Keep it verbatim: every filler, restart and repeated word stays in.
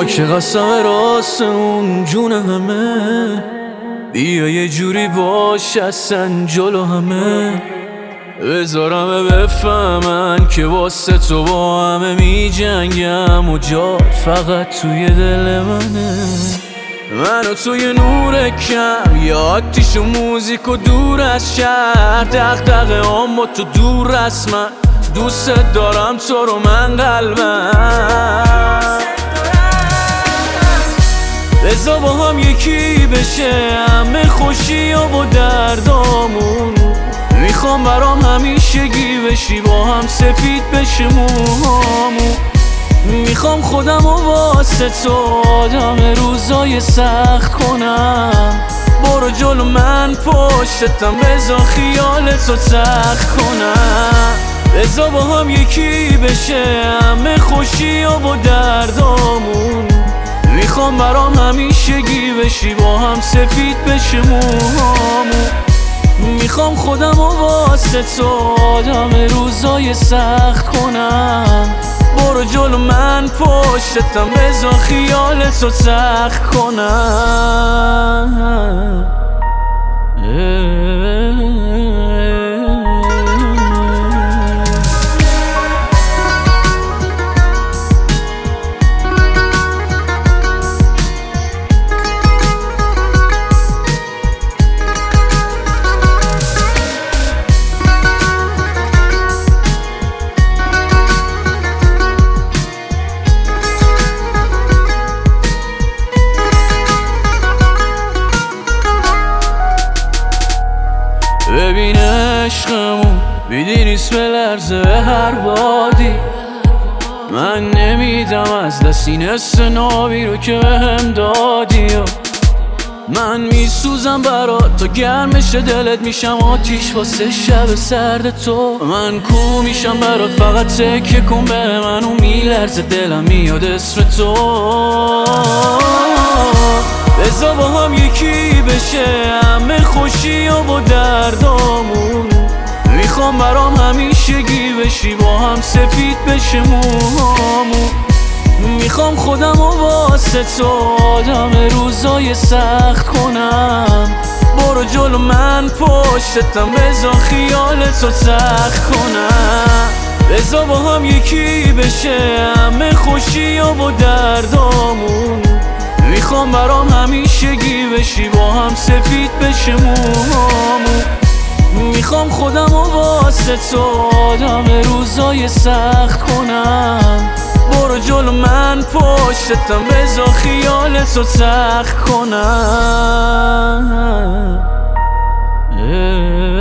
که قسم راست اون جون همه، بیا یه جوری باش اصلا جلو همه، بذارم بفهمن که واسه تو با همه می جنگم و جا فقط توی دل منه. من و توی نور کم، یه آتیش و موزیک و دور از شهر، دغدغه هم با تو دور از من، دوست دارم تو رو من قلبم. بذار با هم یکی بشه همه خوشی و با دردامون، میخوام برام همیشگی بشی با هم سفید بشه موهامون، میخوام خودم و واسه تو آدم روزای سخت کنم، برو جلو من پشتم بذار خیال تو سخت کنم. بذار با هم یکی بشه همه خوشی و با دردامون، میخوام برام همیشگی بشی با هم سفید بشه موهامون، میخوام خودم و واسه تو آدم روزای سخت کنم، برو جلو من پشتم بذار خیال تو سخت کنم. ببین عشقمون بیدی نیست به لرزه به هر بادی، من نمیدم از دست این حس نابی رو که بهم دادی، من میسوزم برات تا گرمش دلت میشم آتیش واسه شب سرد تو، من کو میشم برات فقط تکیه کن به من و میلرزه دلم میاد اسم تو. بذار با هم یکی بشه همه خوشی و با دردامون، میخوام برام همیشگی بشی با هم سفید بشه موهامون، میخوام خودم و واسه تو آدم روزای سخت کنم، برو جلو من پشتم بذار خیال تو سخت کنم. بذار با هم یکی بشه همه خوشی و با دردامون، میخوام برام همیشگی بشی با هم سفید بشه موهامون، میخوام خودم و واسه تو آدم روزای سخت کنم، برو جلو من پشتم بذار خیال تو سخت کنم.